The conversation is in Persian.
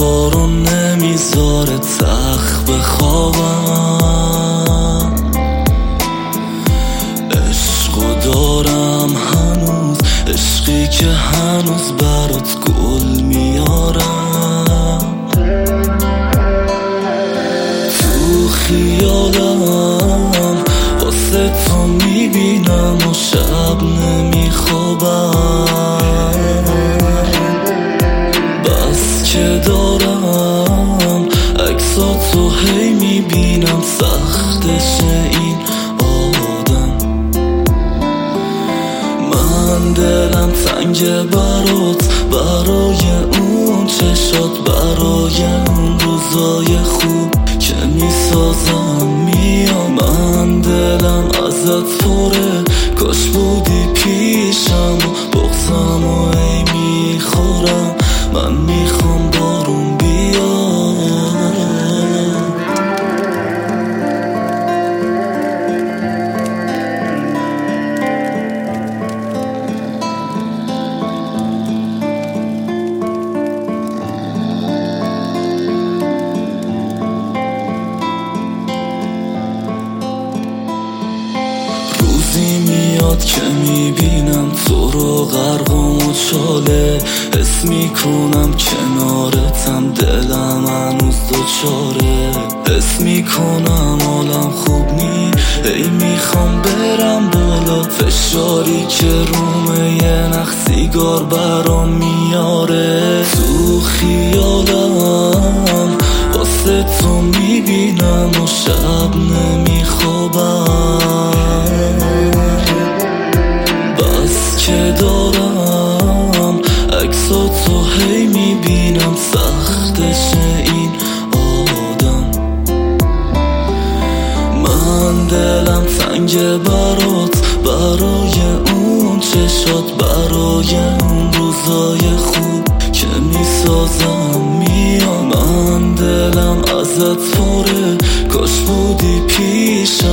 بارون نمیذاره تخت بخوابم. عشقو دارم هنوز، عشقی که هنوز برات گل میارم. تو خیالم واسه تو میبینم و شب نمیخوابم. بس که دارم عکساتو هی میبینم، سختشه این آدم. من دلم تنگه برات، برای اون چشات، برای اون روزای خوب که میسازم میام. من دلم ازت پره، کاش بودی پیشم و بغضم و ای میخورم. من میخوام بارون بیاد. روزی میاد که میبینم تو رو غرقم و چاله، حس میکنم کنارتم، دلم هنوز دوچاره. حس میکنم حالم خوب نی، ای میخوام برم بالا. فشاری که رومه یه نخ سیگار برام میاره. تو خیالم واسه تو میبینم و شب نمیخوابم. بس که دارم عکساتو هی میبینم، سختشه این آدم. من دلم تنگه برات، برای اون چشات، برای اون روزای خوب که میسازم میام. من دلم ازت پره، کاش بودی پیشم